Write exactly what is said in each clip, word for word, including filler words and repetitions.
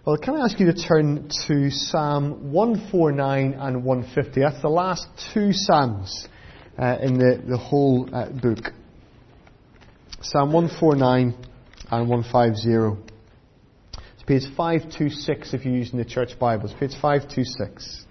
Well, can I ask you to turn to Psalm one forty-nine and one fifty? That's the last two Psalms uh, in the, the whole uh, book. Psalm one forty-nine and one fifty. It's page five twenty-six if you're using the church Bibles. Page five twenty-six.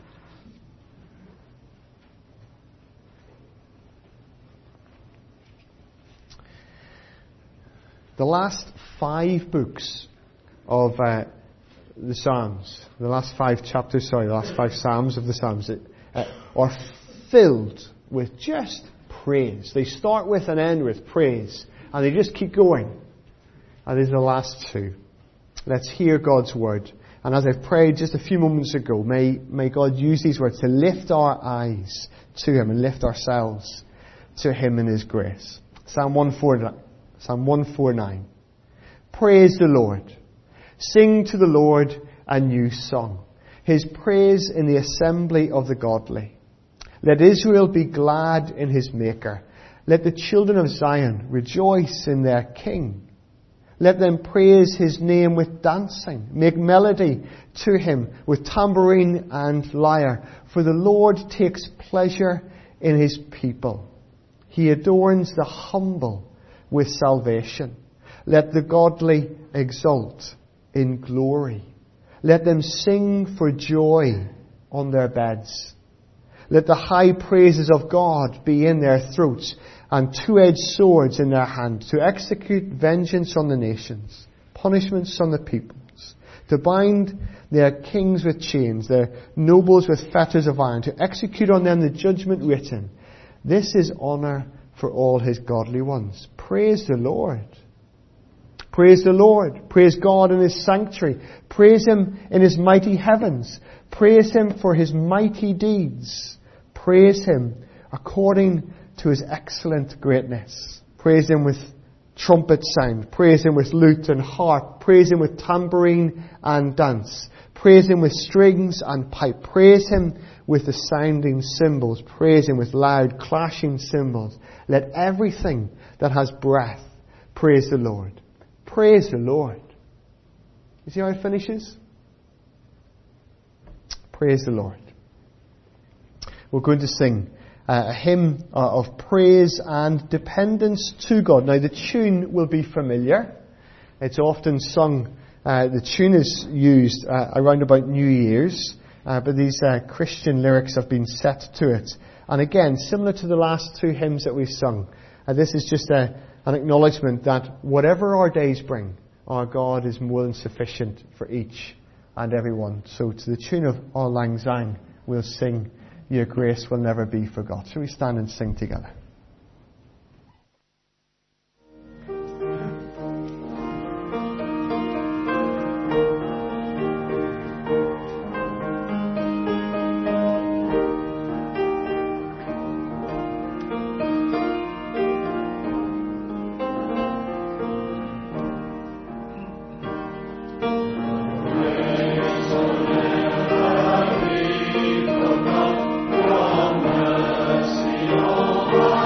The last five books of uh, the Psalms, the last five chapters, sorry, the last five Psalms of the Psalms uh, are filled with just praise. They start with and end with praise, and they just keep going. And these are the last two. Let's hear God's word. And as I've prayed just a few moments ago, may, may God use these words to lift our eyes to Him and lift ourselves to Him in His grace. Psalm one forty-nine. Psalm one forty-nine. Praise the Lord. Sing to the Lord a new song, His praise in the assembly of the godly. Let Israel be glad in his Maker. Let the children of Zion rejoice in their King. Let them praise His name with dancing. Make melody to Him with tambourine and lyre. For the Lord takes pleasure in His people. He adorns the humble with salvation. Let the godly exult in glory. Let them sing for joy on their beds. Let the high praises of God be in their throats and two-edged swords in their hand, to execute vengeance on the nations, punishments on the peoples, to bind their kings with chains, their nobles with fetters of iron, to execute on them the judgment written. This is honour for all His godly ones. Praise the Lord. Praise the Lord. Praise God in His sanctuary. Praise Him in His mighty heavens. Praise Him for His mighty deeds. Praise Him according to His excellent greatness. Praise Him with trumpet sound. Praise Him with lute and harp. Praise Him with tambourine and dance. Praise Him with strings and pipe. Praise Him with the sounding cymbals. Praise Him with loud clashing cymbals. Let everything that has breath praise the Lord. Praise the Lord. You see how it finishes? Praise the Lord. We're going to sing a hymn of praise and dependence to God. Now the tune will be familiar. It's often sung, uh, the tune is used uh, around about New Year's, uh, but these uh, Christian lyrics have been set to it. And again, similar to the last two hymns that we've sung, uh, this is just a An acknowledgement that whatever our days bring, our God is more than sufficient for each and every one. So to the tune of Auld Lang Syne, we'll sing, Your Grace Will Never Be Forgot. Shall we stand and sing together? Oh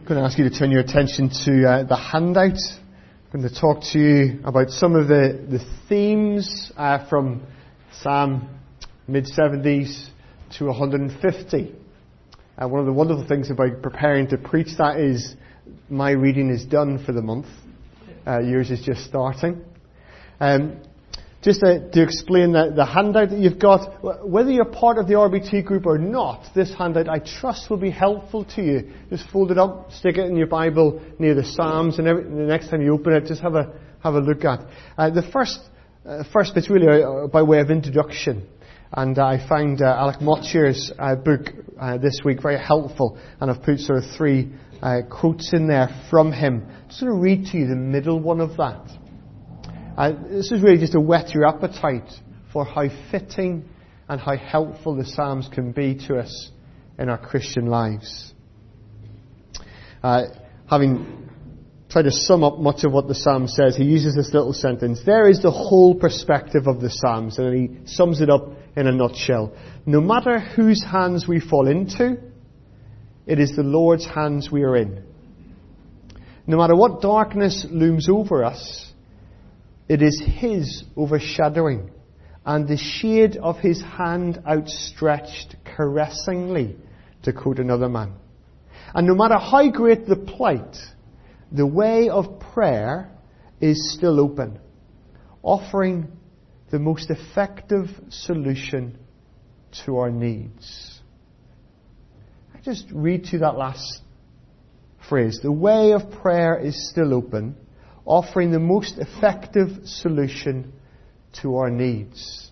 I'm going to ask you to turn your attention to uh, the handout. I'm going to talk to you about some of the, the themes uh, from Psalm mid seventies to one hundred fifty. Uh, one of the wonderful things about preparing to preach that is my reading is done for the month. Uh, yours is just starting. Um, just to, to explain the, the handout that you've got, whether you're part of the R B T group or not, this handout I trust will be helpful to you. Just fold it up, stick it in your Bible near the Psalms, and every, the next time you open it, just have a have a look at. Uh, the first uh, first bit's really uh, by way of introduction. And uh, I found uh, Alec Mottier's uh, book uh, this week very helpful, and I've put sort of three uh, quotes in there from him. Just going to read to you the middle one of that. Uh, this is really just to whet your appetite for how fitting and how helpful the Psalms can be to us in our Christian lives. Uh, having tried to sum up much of what the Psalm says, he uses this little sentence. There is the whole perspective of the Psalms, and he sums it up in a nutshell. No matter whose hands we fall into, it is the Lord's hands we are in. No matter what darkness looms over us, it is His overshadowing and the shade of His hand outstretched caressingly, to quote another man. And no matter how great the plight, the way of prayer is still open, offering the most effective solution to our needs. I just read to you that last phrase. The way of prayer is still open, offering the most effective solution to our needs.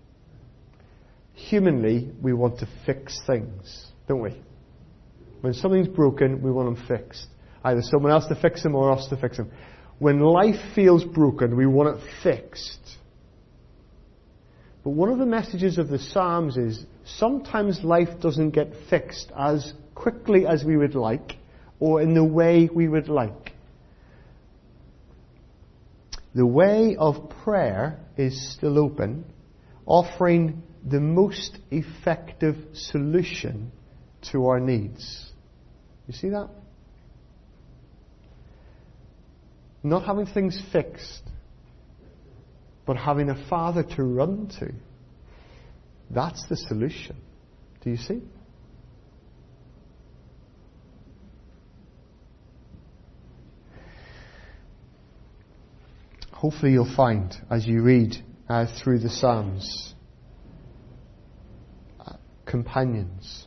Humanly, we want to fix things, don't we? When something's broken, we want them fixed. Either someone else to fix them or us to fix them. When life feels broken, we want it fixed. But one of the messages of the Psalms is sometimes life doesn't get fixed as quickly as we would like or in the way we would like. The way of prayer is still open, offering the most effective solution to our needs. You see that? Not having things fixed, but having a Father to run to. That's the solution. Do you see? Hopefully you'll find, as you read uh, through the Psalms, uh, companions,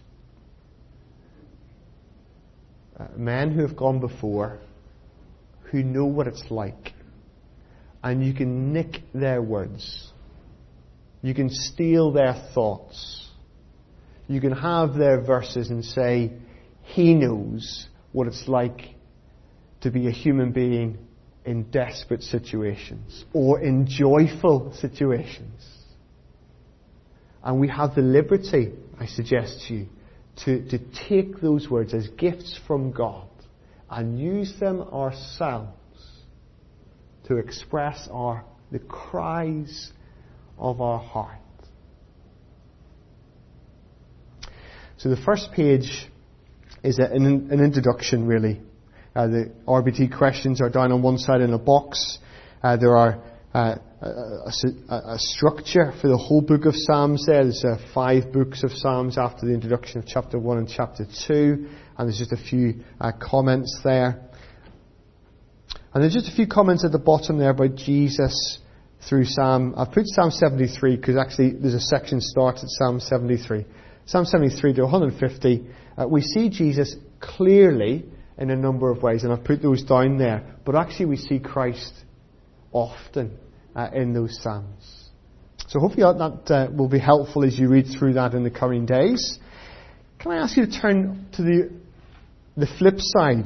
uh, men who have gone before, who know what it's like. And you can nick their words. You can steal their thoughts. You can have their verses and say, he knows what it's like to be a human being in desperate situations or in joyful situations. And we have the liberty, I suggest to you, to, to take those words as gifts from God and use them ourselves to express our the cries of our heart. So the first page is an, an introduction, really. Uh, the R B T questions are down on one side in a box. Uh, there are uh, a, a, a structure for the whole book of Psalms there. There's uh, five books of Psalms after the introduction of chapter one and chapter two. And there's just a few uh, comments there. And there's just a few comments at the bottom there about Jesus through Psalm. I've put Psalm seventy-three because actually there's a section starts at Psalm seventy-three. Psalm seventy-three to one hundred fifty. Uh, we see Jesus clearly in a number of ways, and I've put those down there. But actually we see Christ often uh, in those Psalms. So hopefully that uh, will be helpful as you read through that in the coming days. Can I ask you to turn to the the flip side?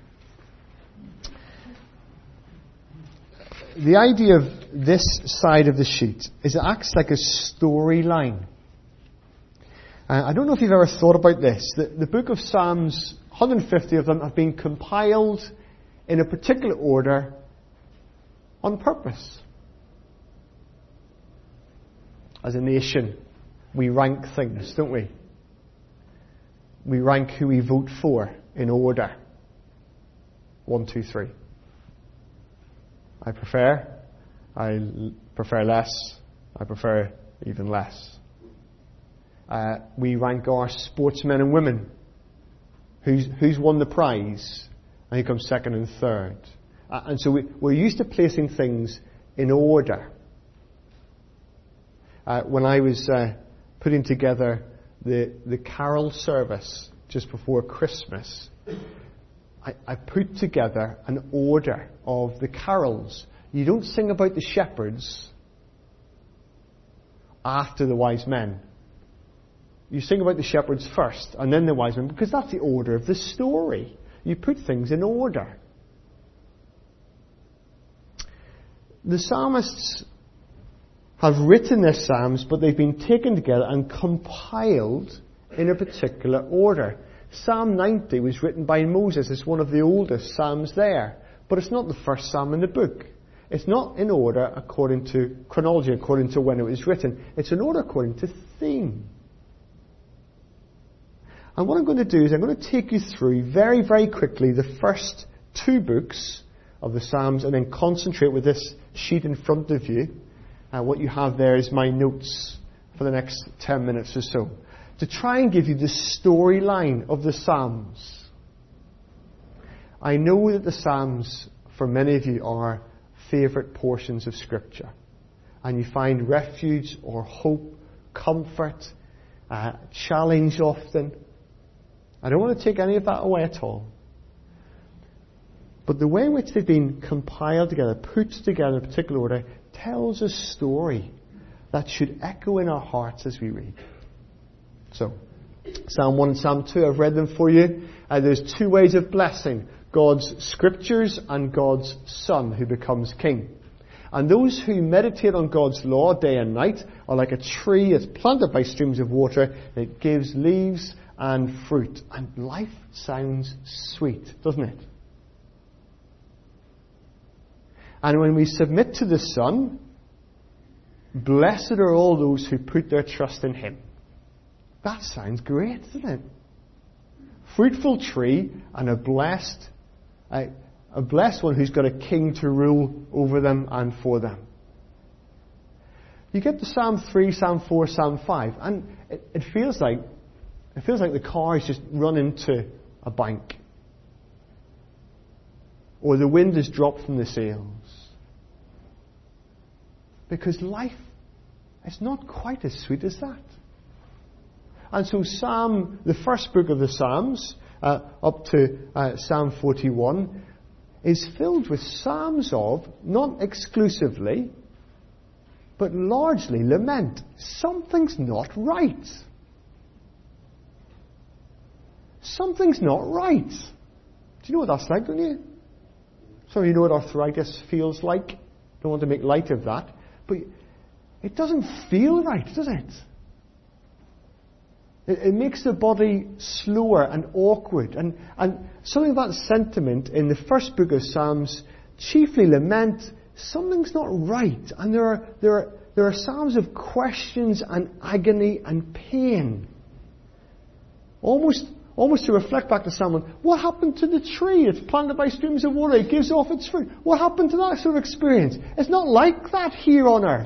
The idea of this side of the sheet is it acts like a storyline. Uh, I don't know if you've ever thought about this. The, the book of Psalms, one hundred fifty of them have been compiled in a particular order on purpose. As a nation, we rank things, don't we? We rank who we vote for in order. One, two, three. I prefer. I l- prefer less. I prefer even less. Uh, we rank our sportsmen and women. Who's, who's won the prize? And who comes second and third? Uh, and so we, we're used to placing things in order. Uh, when I was uh, putting together the, the carol service just before Christmas, I, I put together an order of the carols. You don't sing about the shepherds after the wise men. You sing about the shepherds first and then the wise men, because that's the order of the story. You put things in order. The psalmists have written their psalms, but they've been taken together and compiled in a particular order. Psalm ninety was written by Moses. It's one of the oldest psalms there. But it's not the first psalm in the book. It's not in order according to chronology, according to when it was written. It's in order according to theme. And what I'm going to do is I'm going to take you through very, very quickly the first two books of the Psalms and then concentrate with this sheet in front of you. Uh, what you have there is my notes for the next ten minutes or so, to try and give you the storyline of the Psalms. I know that the Psalms, for many of you, are favourite portions of Scripture. And you find refuge or hope, comfort, uh, challenge often. I don't want to take any of that away at all. But the way in which they've been compiled together, put together in a particular order, tells a story that should echo in our hearts as we read. So, Psalm one and Psalm two, I've read them for you. Uh, there's two ways of blessing: God's Scriptures and God's Son who becomes King. And those who meditate on God's law day and night are like a tree that's planted by streams of water. It gives leaves and fruit. And life sounds sweet, doesn't it? And when we submit to the Son, blessed are all those who put their trust in Him. That sounds great, doesn't it? Fruitful tree and a blessed, a, a blessed one who's got a king to rule over them and for them. You get to Psalm three, Psalm four, Psalm five, and it, it feels like it feels like the car's just run into a bank, or the wind has dropped from the sails. Because life is not quite as sweet as that. And so Psalm, the first book of the Psalms, uh, up to uh, Psalm forty-one, is filled with psalms of, not exclusively, but largely lament. Something's not right. Something's not right. Do you know what that's like, don't you? Some of you know what arthritis feels like. Don't want to make light of that. But it doesn't feel right, does it? It, it makes the body slower and awkward. And, and something of that sentiment in the first book of Psalms chiefly lament something's not right. And there are, there are, there are psalms of questions and agony and pain. Almost, almost to reflect back to someone, what happened to the tree? It's planted by streams of water. It gives off its fruit. What happened to that sort of experience? It's not like that here on earth.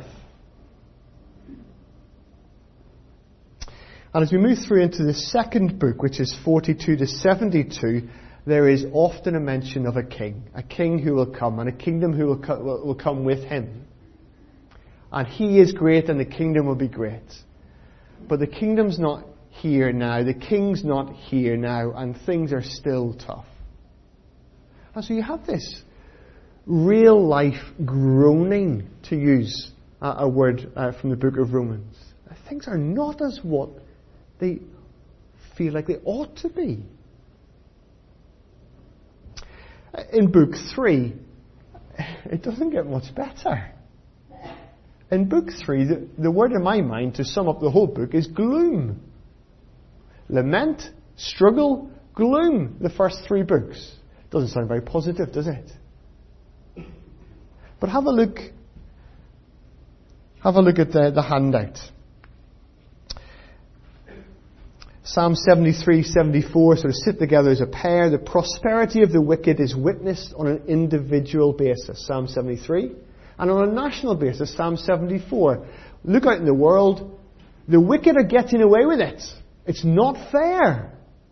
And as we move through into the second book, which is forty-two to seventy-two, there is often a mention of a king. A king who will come, and a kingdom who will, co- will come with him. And he is great, and the kingdom will be great. But the kingdom's not here now. The king's not here now, and things are still tough. And so you have this real life groaning, to use a, a word uh, from the book of Romans. Things are not as what they feel like they ought to be. In book three, it doesn't get much better. In book three, the, the word in my mind to sum up the whole book is gloom. Lament, struggle, gloom, the first three books. Doesn't sound very positive, does it? But have a look, have a look at the, the handout. Psalm seventy-three, seventy-four sort of sit together as a pair. The prosperity of the wicked is witnessed on an individual basis, Psalm seventy-three. And on a national basis, Psalm seventy-four. Look out in the world. The wicked are getting away with it. It's not fair.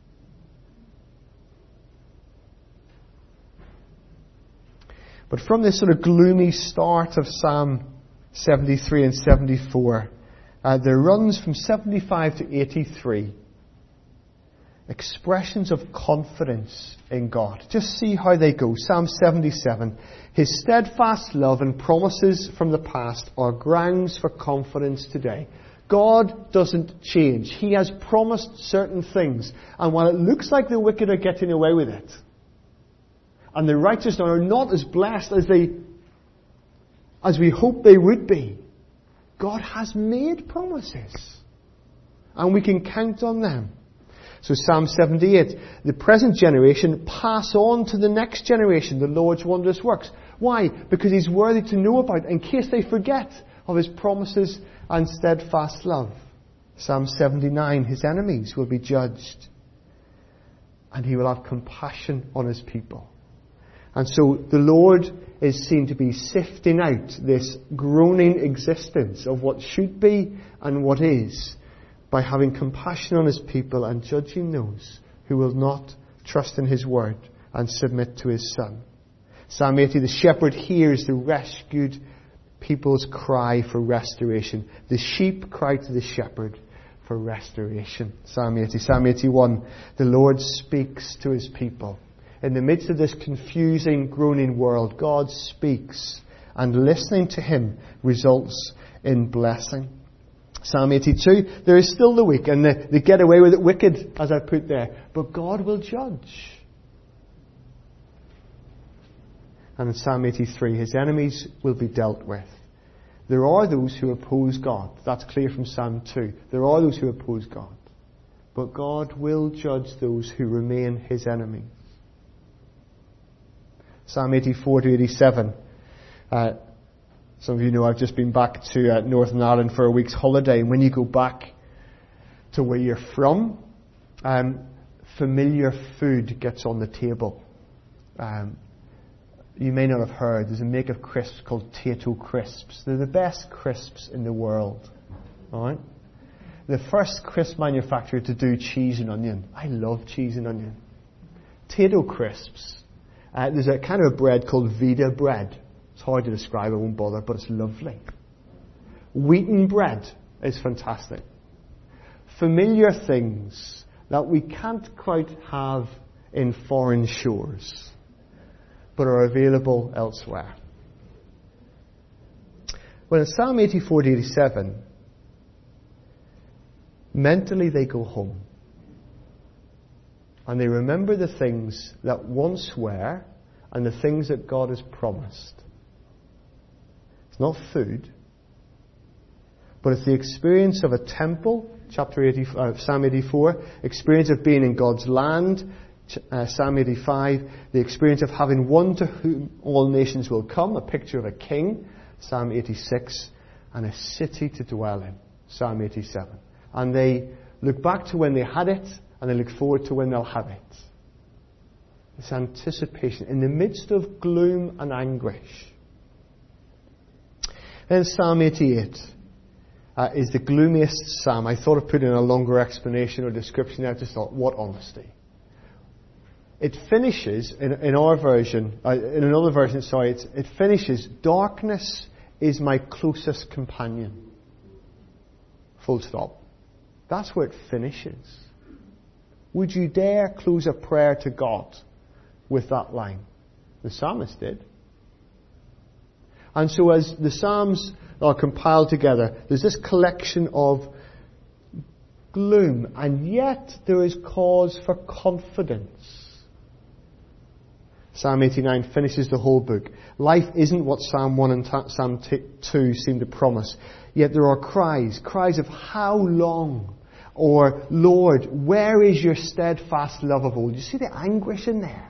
But from this sort of gloomy start of Psalm seventy-three and seventy-four, uh, there runs from seventy-five to eighty-three expressions of confidence in God. Just see how they go. Psalm seventy-seven. His steadfast love and promises from the past are grounds for confidence today. God doesn't change. He has promised certain things. And while it looks like the wicked are getting away with it, and the righteous are not as blessed as they, as we hope they would be, God has made promises. And we can count on them. So Psalm seventy-eight, the present generation pass on to the next generation the Lord's wondrous works. Why? Because He's worthy to know about, in case they forget of His promises and steadfast love. Psalm seventy-nine, His enemies will be judged, and He will have compassion on His people. And so the Lord is seen to be sifting out this groaning existence of what should be and what is, by having compassion on His people and judging those who will not trust in His word and submit to His Son. Psalm eighty, the shepherd hears the rescued people's cry for restoration. The sheep cry to the shepherd for restoration. Psalm eighty. Psalm eighty-one, the Lord speaks to His people. In the midst of this confusing, groaning world, God speaks, and listening to Him results in blessing. Psalm eighty-two, there is still the weak, and the, the get away with it wicked, as I put there. But God will judge. And in Psalm eighty-three, His enemies will be dealt with. There are those who oppose God. That's clear from Psalm two. There are those who oppose God. But God will judge those who remain His enemies. Psalm eighty-four to eighty-seven. Uh, Some of you know I've just been back to uh, Northern Ireland for a week's holiday. And when you go back to where you're from, um, familiar food gets on the table. Um, you may not have heard, there's a make of crisps called Tayto Crisps. They're the best crisps in the world. Alright? The first crisp manufacturer to do cheese and onion. I love cheese and onion. Tayto Crisps. Uh, there's a kind of a bread called Vida bread. It's hard to describe, I won't bother, but it's lovely. Wheaten bread is fantastic. Familiar things that we can't quite have in foreign shores, but are available elsewhere. Well, in Psalm eighty-four to eighty-seven, mentally they go home. And they remember the things that once were and the things that God has promised. It's not food, but it's the experience of a temple, chapter eighty, uh, Psalm eighty-four, experience of being in God's land, uh, Psalm eighty-five, the experience of having one to whom all nations will come, a picture of a king, Psalm eighty-six, and a city to dwell in, Psalm eighty-seven. And they look back to when they had it, and they look forward to when they'll have it. This anticipation in the midst of gloom and anguish. Then Psalm eighty-eight uh, is the gloomiest psalm. I thought of putting in a longer explanation or description. I just thought, what honesty. It finishes, in, in our version, uh, in another version, sorry, it's, it finishes, darkness is my closest companion. Full stop. That's where it finishes. Would you dare close a prayer to God with that line? The psalmist did. And so as the Psalms are compiled together, there's this collection of gloom, and yet there is cause for confidence. Psalm eighty-nine finishes the whole book. Life isn't what Psalm one and ta- Psalm two seem to promise. Yet there are cries, cries of how long? Or, Lord, where is your steadfast love of old? You see the anguish in there?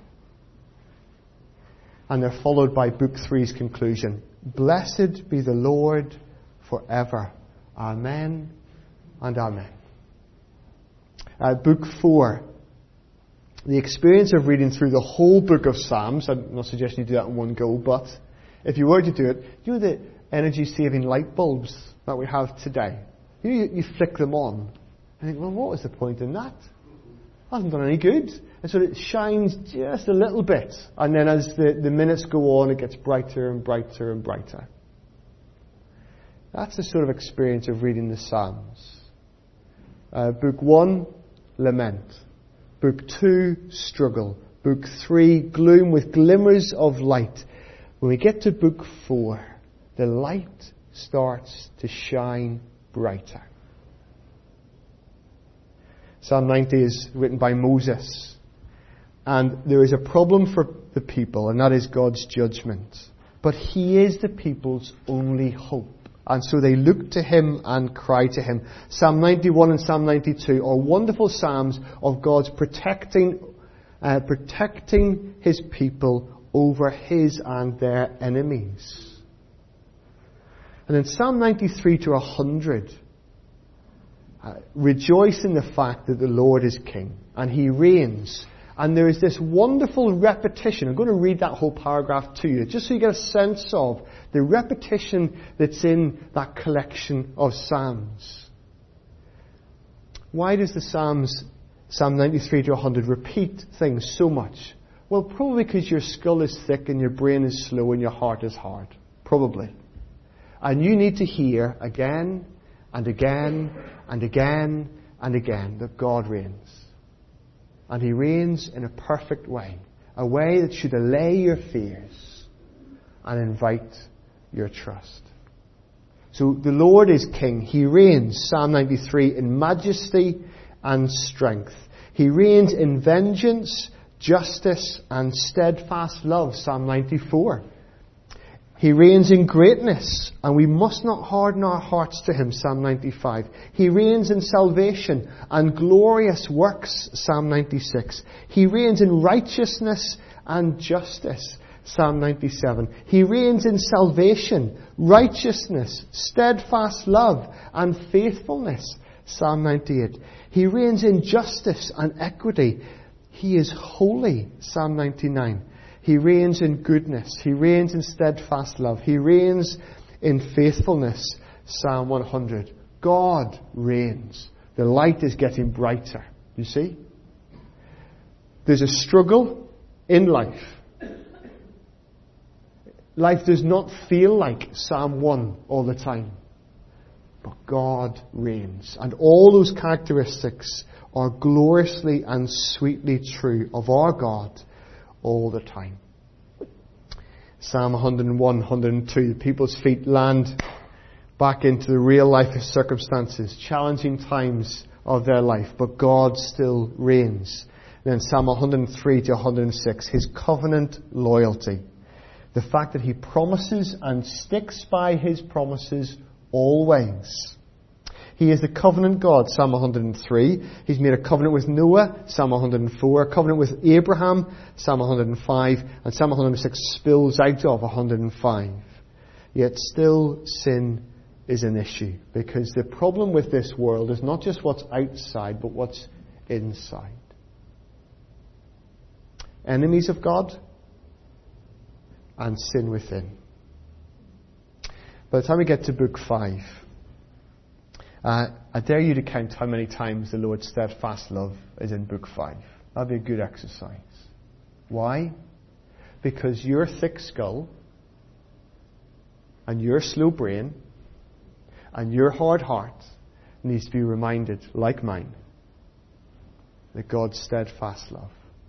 And they're followed by Book three's conclusion. Blessed be the Lord forever. Amen and amen. Uh, book four. The experience of reading through the whole book of Psalms, I'm not suggesting you do that in one go, but if you were to do it, you know the energy-saving light bulbs that we have today? You know, you, you flick them on, and think, well, what was the point in that? Hasn't done any good. And so it shines just a little bit, and then as the, the minutes go on, it gets brighter and brighter and brighter. That's the sort of experience of reading the Psalms. Uh, book one, lament. Book two, struggle. Book three, gloom with glimmers of light. When we get to book four, the light starts to shine brighter. Psalm ninety is written by Moses. And there is a problem for the people, and that is God's judgment. But He is the people's only hope. And so they look to Him and cry to Him. Psalm ninety-one and Psalm ninety-two are wonderful psalms of God's protecting, uh, protecting His people over His and their enemies. And in Psalm ninety-three to one hundred, uh, rejoice in the fact that the Lord is King and He reigns. And there is this wonderful repetition. I'm going to read that whole paragraph to you, just so you get a sense of the repetition that's in that collection of Psalms. Why does the Psalms, Psalm ninety-three to one hundred, repeat things so much? Well, probably because your skull is thick and your brain is slow and your heart is hard. Probably. And you need to hear again and again and again and again that God reigns. And He reigns in a perfect way. A way that should allay your fears and invite your trust. So the Lord is King. He reigns, Psalm ninety-three, in majesty and strength. He reigns in vengeance, justice and steadfast love, Psalm ninety-four. He reigns in greatness, and we must not harden our hearts to Him, Psalm ninety-five. He reigns in salvation and glorious works, Psalm ninety-six. He reigns in righteousness and justice, Psalm ninety-seven. He reigns in salvation, righteousness, steadfast love and faithfulness, Psalm ninety-eight. He reigns in justice and equity. He is holy, Psalm ninety-nine. He reigns in goodness. He reigns in steadfast love. He reigns in faithfulness. Psalm one hundred. God reigns. The light is getting brighter. You see? There's a struggle in life. Life does not feel like Psalm one all the time. But God reigns. And all those characteristics are gloriously and sweetly true of our God all the time. Psalm one hundred one, one hundred two. The people's feet land back into the real life circumstances, challenging times of their life, but God still reigns. Then Psalm one hundred three to one hundred six, His covenant loyalty. The fact that He promises and sticks by His promises always. He is the covenant God, Psalm one hundred three. He's made a covenant with Noah, Psalm one hundred four. A covenant with Abraham, Psalm one hundred five. And Psalm one hundred six spills out of one hundred five. Yet still sin is an issue. Because the problem with this world is not just what's outside, but what's inside. Enemies of God and sin within. By the time we get to book five, Uh, I dare you to count how many times the Lord's steadfast love is in book five. That'd be a good exercise. Why? Because your thick skull and your slow brain and your hard heart needs to be reminded, like mine, that God's steadfast love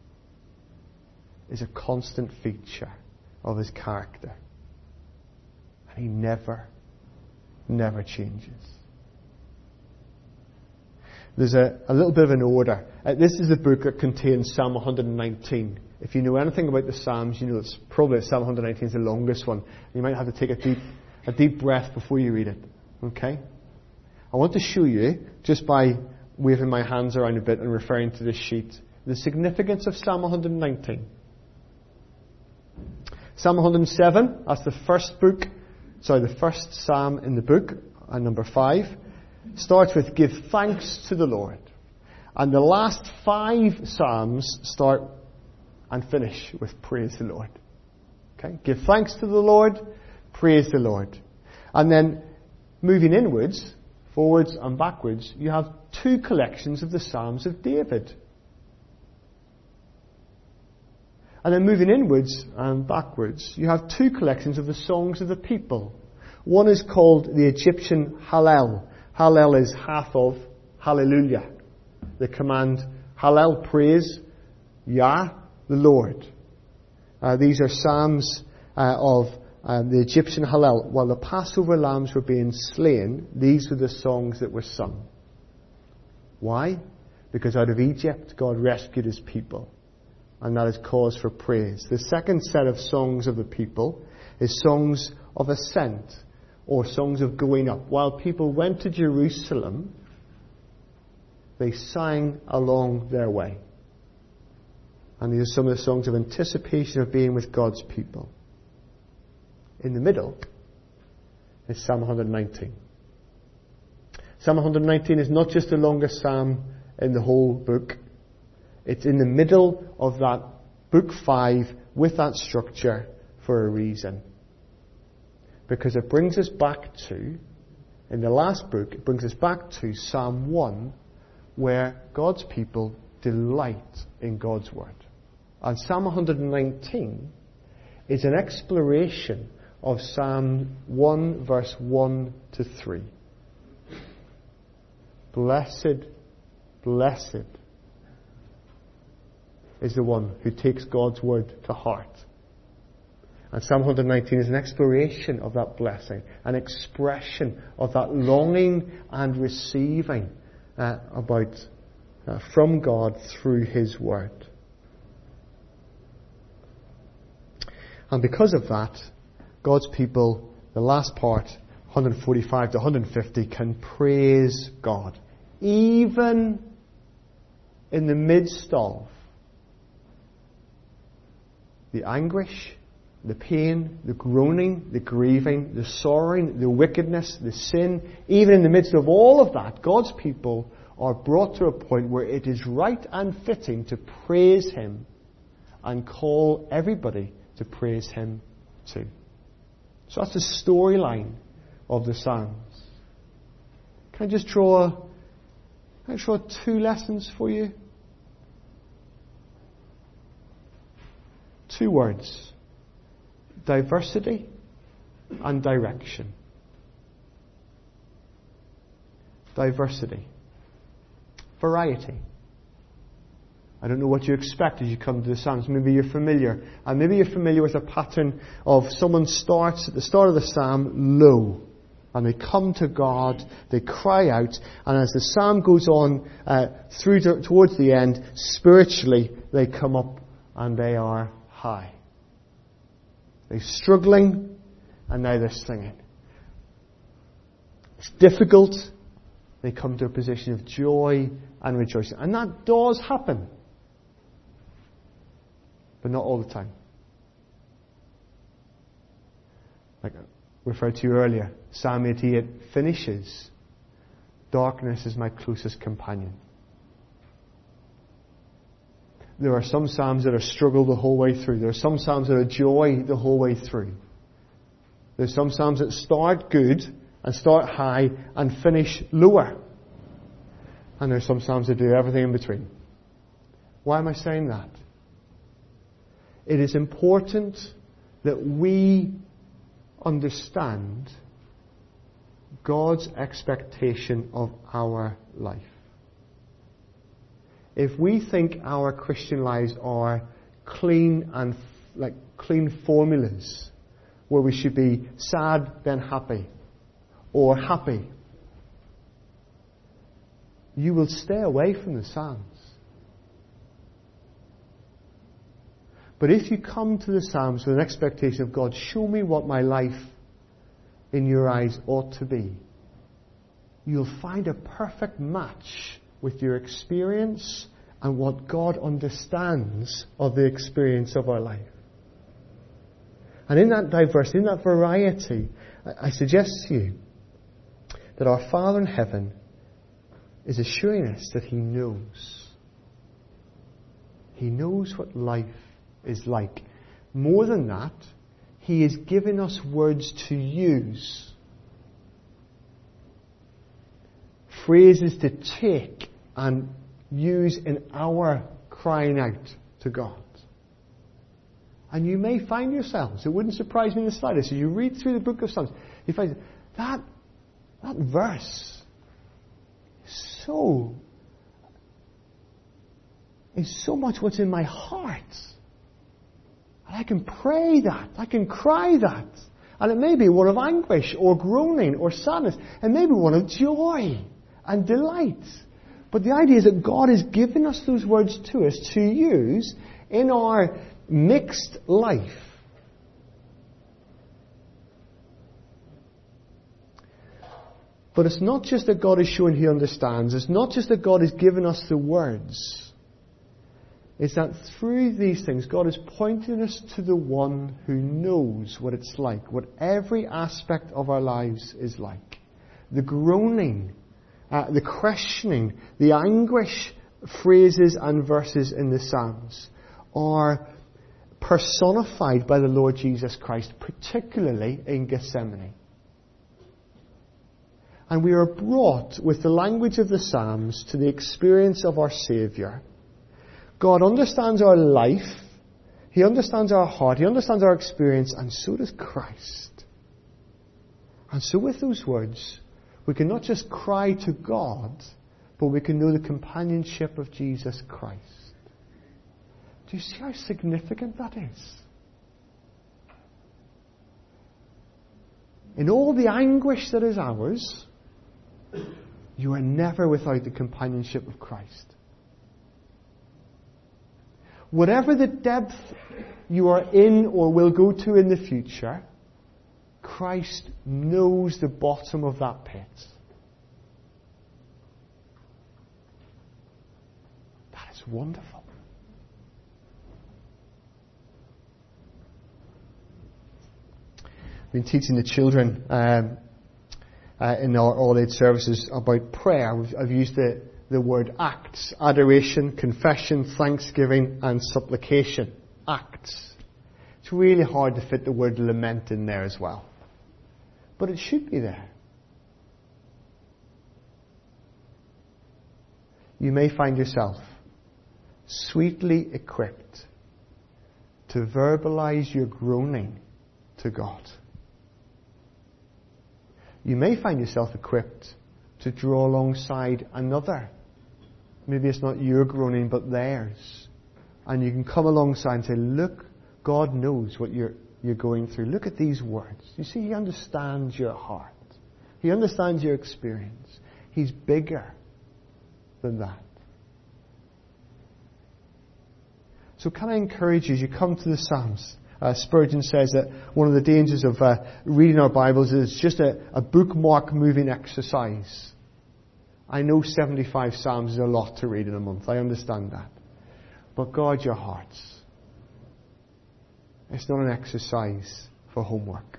is a constant feature of His character. And He never, never changes. There's a, a little bit of an order. Uh, this is the book that contains Psalm one hundred nineteen. If you know anything about the Psalms, you know it's probably Psalm one hundred nineteen is the longest one. You might have to take a deep, a deep breath before you read it. Okay? I want to show you, just by waving my hands around a bit and referring to this sheet, the significance of Psalm one hundred nineteen. Psalm one hundred seven, that's the first book, sorry, the first Psalm in the book, and number five. Starts with, give thanks to the Lord. And the last five psalms start and finish with praise the Lord. Okay? Give thanks to the Lord, praise the Lord. And then moving inwards, forwards and backwards, you have two collections of the Psalms of David. And then moving inwards and backwards, you have two collections of the songs of the people. One is called the Egyptian Hallel. Hallel is half of Hallelujah. The command Hallel, praise Yah, the Lord. Uh, these are psalms uh, of uh, the Egyptian Hallel. While the Passover lambs were being slain, these were the songs that were sung. Why? Because out of Egypt, God rescued His people. And that is cause for praise. The second set of songs of the people is songs of ascent, or songs of going up. While people went to Jerusalem, they sang along their way. And these are some of the songs of anticipation of being with God's people. In the middle is Psalm one nineteen. Psalm one nineteen is not just the longest psalm in the whole book. It's in the middle of that book five with that structure for a reason. Because it brings us back to, in the last book, it brings us back to Psalm one, where God's people delight in God's word. And Psalm one nineteen is an exploration of Psalm one verse one to three. Blessed, blessed is the one who takes God's word to heart. And Psalm one nineteen is an exploration of that blessing, an expression of that longing and receiving uh, about uh, from God through His word. And because of that, God's people, the last part, one forty-five to one fifty, can praise God, even in the midst of the anguish, the pain, the groaning, the grieving, the sorrowing, the wickedness, the sin. Even in the midst of all of that, God's people are brought to a point where it is right and fitting to praise Him and call everybody to praise Him too. So that's the storyline of the Psalms. Can I just draw, can I draw two lessons for you? Two words. Diversity and direction. Diversity. Variety. I don't know what you expect as you come to the Psalms. Maybe you're familiar. And maybe you're familiar with a pattern of someone starts at the start of the Psalm low. And they come to God, they cry out, and as the Psalm goes on uh, through to, towards the end, spiritually they come up and they are high. They're struggling, and now they're singing. It's difficult. They come to a position of joy and rejoicing. And that does happen. But not all the time. Like I referred to earlier, Psalm eighty-eight finishes, darkness is my closest companion. There are some psalms that are struggle the whole way through. There are some psalms that are joy the whole way through. There are some psalms that start good and start high and finish lower. And there are some psalms that do everything in between. Why am I saying that? It is important that we understand God's expectation of our life. If we think our Christian lives are clean and like clean formulas, where we should be sad then happy, or happy, you will stay away from the Psalms. But if you come to the Psalms with an expectation of God, show me what my life in your eyes ought to be, you'll find a perfect match with your experience and what God understands of the experience of our life. And in that diversity, in that variety, I suggest to you that our Father in heaven is assuring us that He knows. He knows what life is like. More than that, He is giving us words to use. Phrases to take and use in our crying out to God. And you may find yourselves, it wouldn't surprise me in the slightest, as you read through the book of Psalms, you find that, that verse is so, is so much what's in my heart. And I can pray that, I can cry that. And it may be one of anguish or groaning or sadness, and maybe one of joy and delight. But the idea is that God is giving us those words to us to use in our mixed life. But it's not just that God is showing He understands. It's not just that God is giving us the words. It's that through these things, God is pointing us to the one who knows what it's like, what every aspect of our lives is like. The groaning, uh, the questioning, the anguish phrases and verses in the Psalms are personified by the Lord Jesus Christ, particularly in Gethsemane. And we are brought with the language of the Psalms to the experience of our Saviour. God understands our life, He understands our heart, He understands our experience, and so does Christ. And so with those words, we can not just cry to God, but we can know the companionship of Jesus Christ. Do you see how significant that is? In all the anguish that is ours, you are never without the companionship of Christ. Whatever the depth you are in or will go to in the future, Christ knows the bottom of that pit. That is wonderful. I've been teaching the children um, uh, in our all-age services about prayer. We've, I've used the, the word acts: adoration, confession, thanksgiving, and supplication. Acts. It's really hard to fit the word lament in there as well. But it should be there. You may find yourself sweetly equipped to verbalize your groaning to God. You may find yourself equipped to draw alongside another. Maybe it's not your groaning, but theirs. And you can come alongside and say, look, God knows what you're, you're going through. Look at these words. You see, He understands your heart. He understands your experience. He's bigger than that. So can I encourage you, as you come to the Psalms, Uh, Spurgeon says that one of the dangers of uh, reading our Bibles is it's just a, a bookmark moving exercise. I know seventy-five Psalms is a lot to read in a month. I understand that. But guard your hearts. It's not an exercise for homework.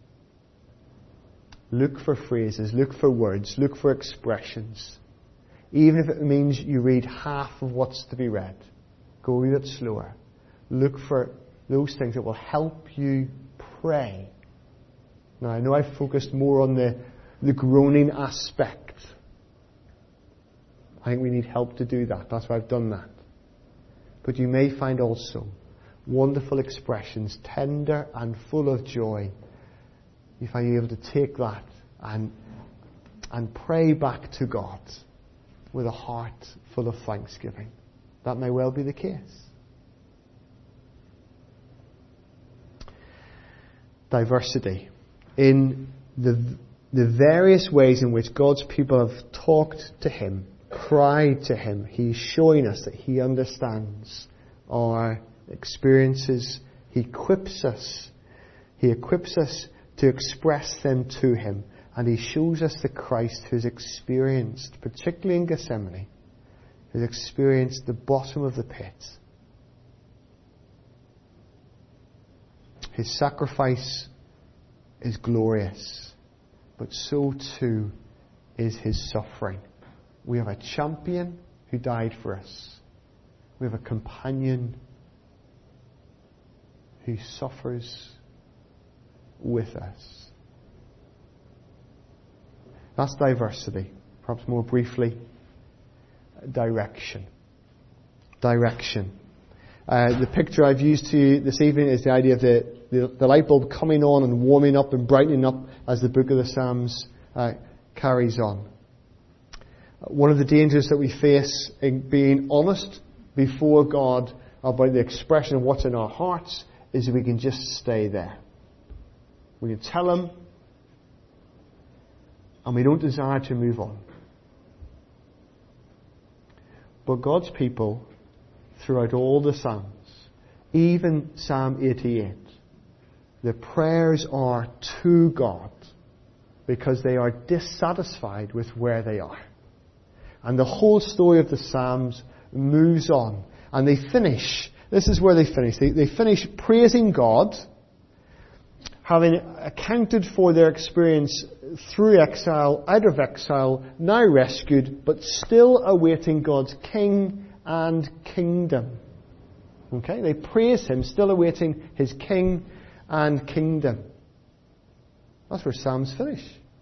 Look for phrases, look for words, look for expressions. Even if it means you read half of what's to be read. Go a bit slower. Look for those things that will help you pray. Now, I know I've focused more on the, the groaning aspect. I think we need help to do that. That's why I've done that. But you may find also wonderful expressions, tender and full of joy. You find you're able to take that and, and pray back to God with a heart full of thanksgiving. That may well be the case. Diversity in the the various ways in which God's people have talked to Him, cried to Him. He's showing us that He understands our experiences. He equips us. He equips us to express them to Him, and He shows us the Christ who's experienced, particularly in Gethsemane, who's experienced the bottom of the pit. His sacrifice is glorious, but so too is His suffering. We have a champion who died for us. We have a companion who suffers with us. That's diversity. Perhaps more briefly, direction. Direction. Uh, the picture I've used to you this evening is the idea of the, the, the light bulb coming on and warming up and brightening up as the book of the Psalms uh, carries on. One of the dangers that we face in being honest before God about the expression of what's in our hearts is that we can just stay there. We can tell Him, and we don't desire to move on. But God's people, throughout all the Psalms, even Psalm eighty-eight, the prayers are to God because they are dissatisfied with where they are. And the whole story of the Psalms moves on. And they finish, this is where they finish, they, they finish praising God, having accounted for their experience through exile, out of exile, now rescued, but still awaiting God's king and kingdom. Okay? They praise Him, still awaiting His king and kingdom. That's where Psalms finish.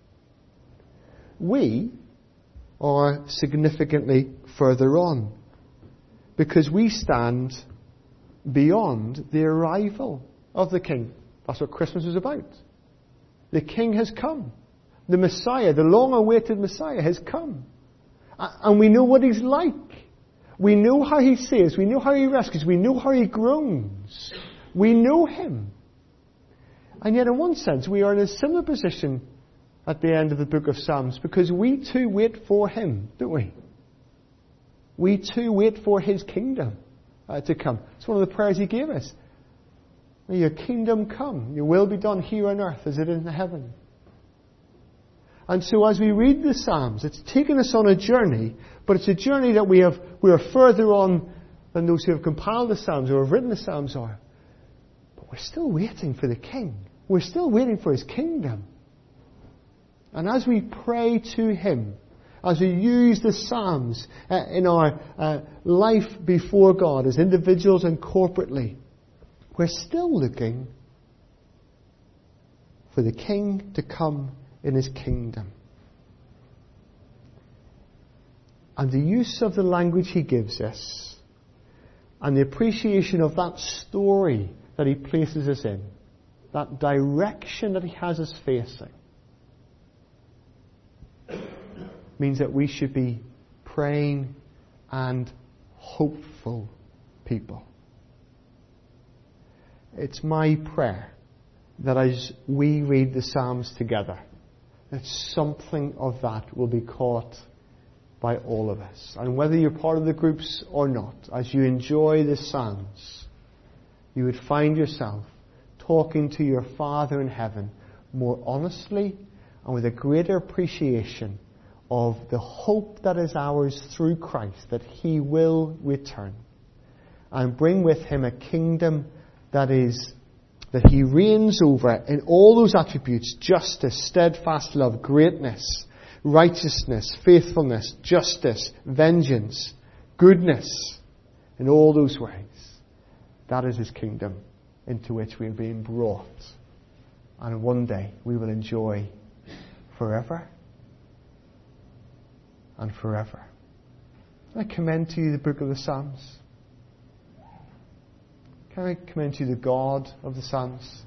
We are significantly further on, because we stand beyond the arrival of the King. That's what Christmas is about. The King has come. The Messiah, the long-awaited Messiah, has come. And we know what He's like. We know how He saves. We know how He rescues. We know how He groans. We know Him. And yet, in one sense, we are in a similar position at the end of the book of Psalms, because we too wait for Him, don't we? We too wait for His kingdom uh, to come. It's one of the prayers He gave us. May your kingdom come. Your will be done here on earth as it is in heaven. And so as we read the Psalms, it's taken us on a journey, but it's a journey that we have, we are further on than those who have compiled the Psalms or have written the Psalms are. But we're still waiting for the King. We're still waiting for His kingdom. And as we pray to Him, as we use the Psalms uh, in our uh, life before God as individuals and corporately, we're still looking for the King to come in His kingdom. And the use of the language He gives us and the appreciation of that story that He places us in, that direction that He has us facing, means that we should be praying and hopeful people. It's my prayer that as we read the Psalms together, that something of that will be caught by all of us. And whether you're part of the groups or not, as you enjoy the Psalms, you would find yourself talking to your Father in heaven more honestly and with a greater appreciation of the hope that is ours through Christ, that He will return and bring with Him a kingdom that is that He reigns over in all those attributes: justice, steadfast love, greatness, righteousness, faithfulness, justice, vengeance, goodness, in all those ways. That is His kingdom into which we are being brought, and one day we will enjoy forever and forever. I commend to you the book of the Psalms. Can I commend to you the God of the Psalms?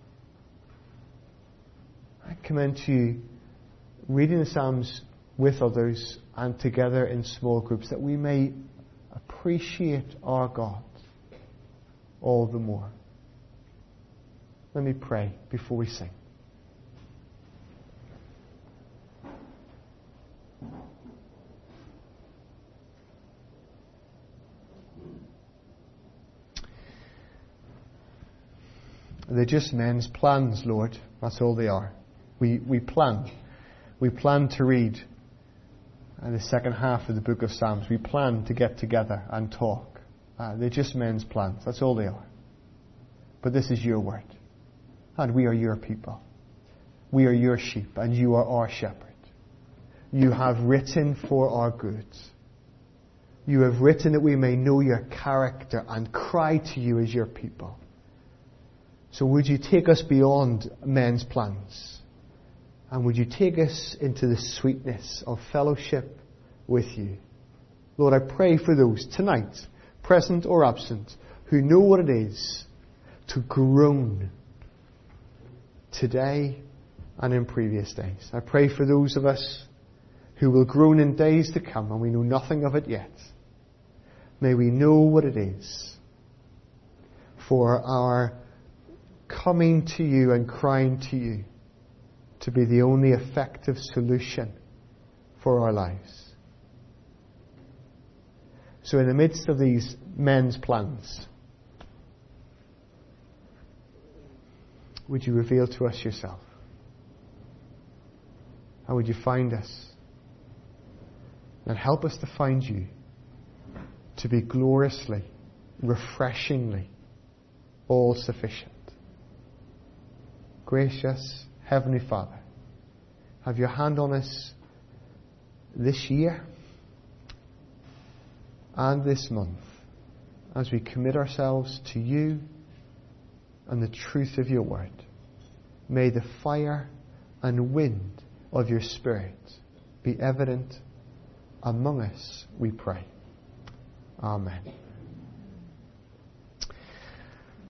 I commend to you reading the Psalms with others and together in small groups, that we may appreciate our God all the more. Let me pray before we sing. They're just men's plans, Lord. That's all they are. We we plan. We plan to read uh, the second half of the book of Psalms. We plan to get together and talk. Uh, they're just men's plans. That's all they are. But this is your word. And we are your people. We are your sheep, and you are our shepherd. you have written for our good. You have written that we may know your character and cry to you as your people. So would you take us beyond men's plans? And would you take us into the sweetness of fellowship with you? Lord, I pray for those tonight, present or absent, who know what it is to groan today and in previous days. I pray for those of us who will groan in days to come and we know nothing of it yet. May we know what it is for our coming to you and crying to you to be the only effective solution for our lives. So in the midst of these men's plans, would you reveal to us yourself? How would you find us? And help us to find you to be gloriously, refreshingly, all sufficient. Gracious Heavenly Father, have your hand on us this year and this month as we commit ourselves to you and the truth of your word. May the fire and wind of your Spirit be evident among us, we pray. Amen.